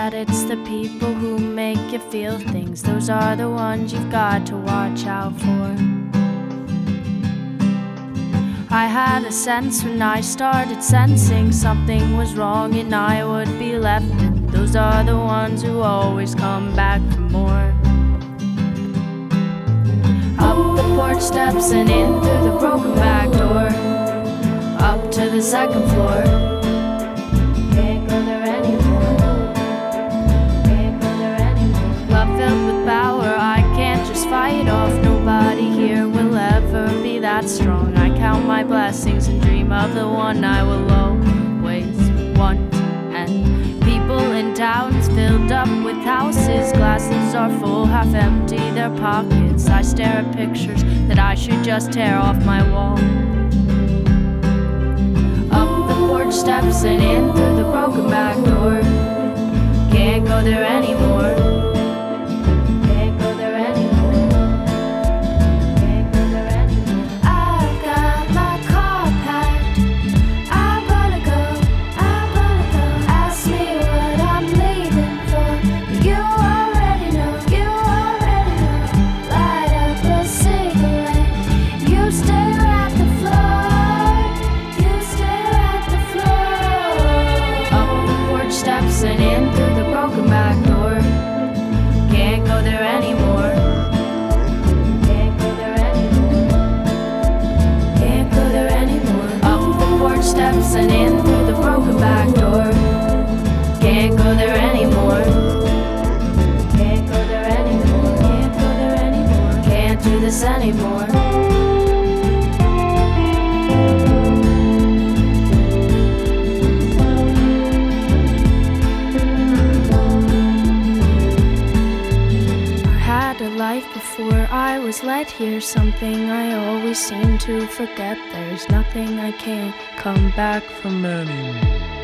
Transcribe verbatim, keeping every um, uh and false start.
that it's the people who make you feel things. Those are the ones you've got to watch out for. I had a sense when I started sensing something was wrong and I would be left. And those are the ones who always come back for more. Up the porch steps and in through the broken back door, up to the second floor. Can't go there anymore. Can't go there anymore. Love filled with power, I can't just fight off. Nobody here will ever be that strong. I count my blessings and dream of the one I will always want. And people in towns filled up with houses, glasses are full, half empty their pockets. I stare at pictures that I should just tear off my wall. Up the porch steps and in through the broken back door. Can't go there anymore. Can't go there anymore. Can't go there anymore. I've got my car packed. I'm gonna go. I'm gonna go. Ask me what I'm leaving for. You already know. You already know. Light up a cigarette. You stare at the floor. You stare at the floor. Up the porch steps and in through the broken back door. Can't go there anymore. Can't go there anymore. Can't go there anymore. Up the porch steps and in through the broken back door. Can't go there anymore. Can't go there anymore. Can't go there anymore. Can't do this anymore. A life before I was led here, something I always seem to forget. There's nothing I can't come back from anymore.